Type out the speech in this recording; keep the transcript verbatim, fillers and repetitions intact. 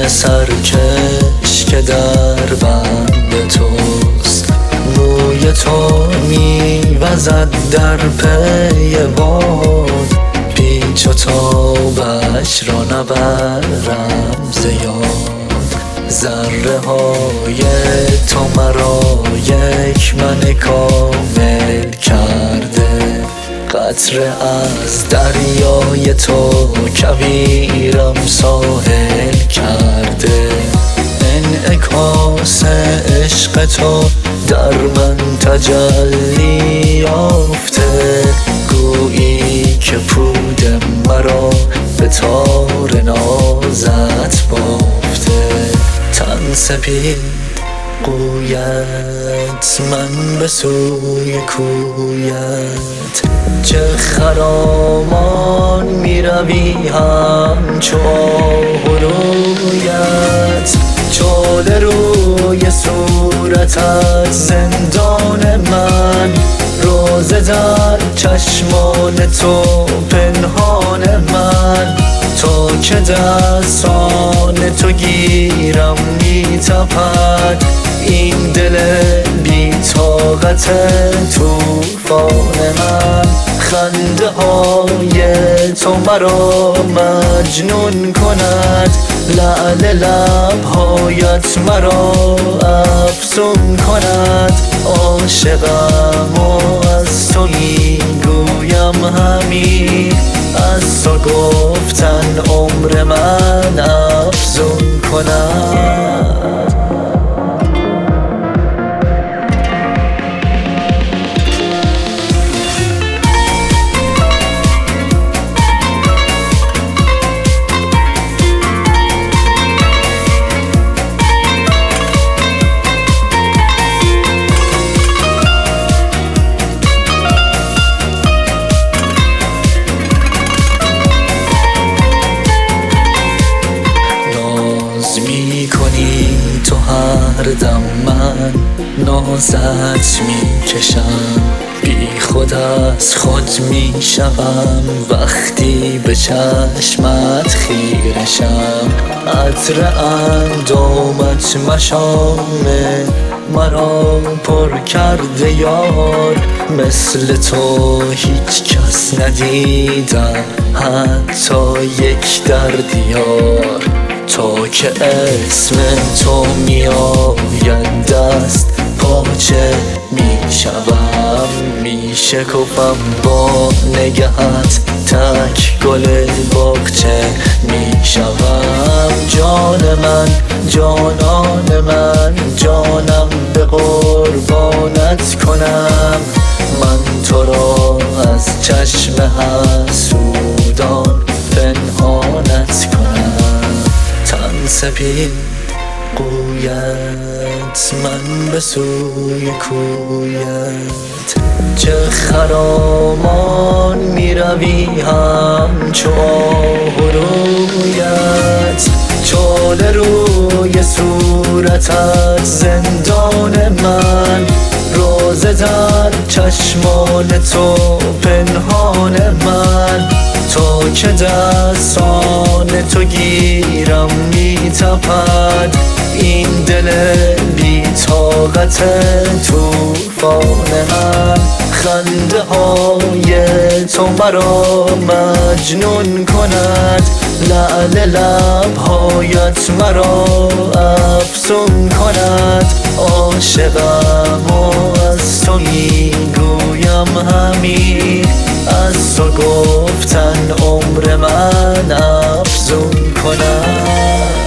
سرکش که در بند توست، موی تو میوزد در پی باد، پیچ و تابش را نبرم ز یاد. ذره های تو مرا یک من کامل کرده، قطره از دریای تو کویرم ساحل کرده. انعکاس عشق تو در من تجلی یافته، گویی که پود مرا به تار نازت بافته. تن سپید قویت من به سوی کویت، چه خرامان می روی همچو آه و رویت. چاله روی صورتت زندان من، روزه در چشمان تو پنهان من. تا که دستان تو گیرم می تپد، این دل بی طاقت توفان من. خنده های تو مرا مجنون کند، لعل لبهایت مرا افسون کند. عاشقم و از تو می گویم همین، از تو گفتن عمر من افزون کند. می کنی تو هر دم، من نازت می کشم، بی خود از خود می شوم وقتی به چشمت خیرشم. عطر اندامت مشامه مرا پر کرده یار، مثل تو هیچ کس ندیدم حتی یک در دیار. تا که اسم تو می آید دست پاچه می شوم، می شکفم با نگهت تک گل باغچه می شوم. جان من جانان من جانم به قربانت کنم، من تو را از چشم حسودان پنهانت کنم. تن سپید قویت من به سوی کویت، چه خرامان می روی همچو آه و رویت. چاله روی صورتت زندان من، روزه در چشمان تو پنهان من. تا که دستان تو گیرم می تپد، این دل بی طاقت توفان من. خنده های تو مرا مجنون کند، لعل لبهایت مرا افسون کند. عاشقم و از تو می گویم همین، از تو گفتن عمر من افزون کند.